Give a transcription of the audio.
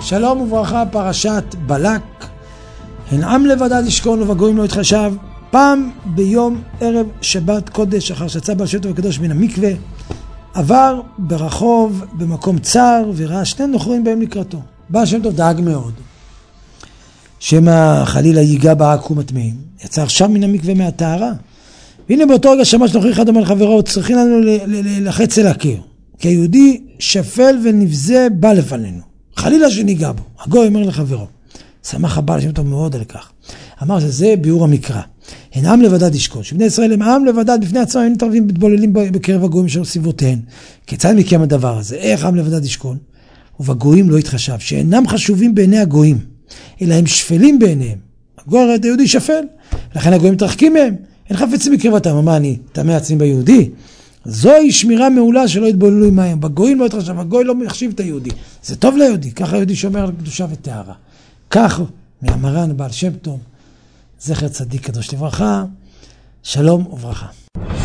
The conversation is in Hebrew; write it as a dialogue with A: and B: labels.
A: שלום וברכה, פרשת בלק. הן עם לבדד ישכון ובגויים לא יתחשב. פעם ביום ערב שבת קודש, אחר שיצא בעל שם טוב וקדוש מן המקווה, עבר ברחוב במקום צר וראה שני נוכרים בהם לקראתו. בעל שם טוב דאג מאוד שמא חלילה ייגע בעכו"ם הטמאים, יצא עכשיו מן המקווה מהטהרה. והנה באותו רגע שמע שנוכרי אחד אומר לחברו, צריכים לנו לחץ אל הקיר, כי היהודי שפל ונבזה בא לפנינו, חלילה שניגע בו. הגוי אומר לחברו, שמח הבעל שם טוב מאוד על כך, אמר שזה ביאור המקרא. הן עם לבדד ישכון, שבני ישראל הם עם לבדד בפני עצמם, הם מתערבים מתבוללים בקרב הגויים של סביבותיהם. כיצד מקיים הדבר הזה? איך עם לבדד ישכון? ובגויים לא יתחשב, שאינם חשובים בעיני הגויים, אלא הם שפלים בעיניהם. הגוי הרי היהודי שפל, לכן הגויים מתרחקים מהם, אין חפצים בקרבתם. מה, אני טמא עצמי ביהודי? זוהי שמירה מעולה שלא יתבוללו עמהם. בגויים לא יתחשב, הגוי לא מחשיב את היהודי, זה טוב ליהודי, ככה היהודי שומר על קדושה וטהרה. כך מהמרן בעל שם טוב, זכר צדיק קדוש לברכה, שלום וברכה.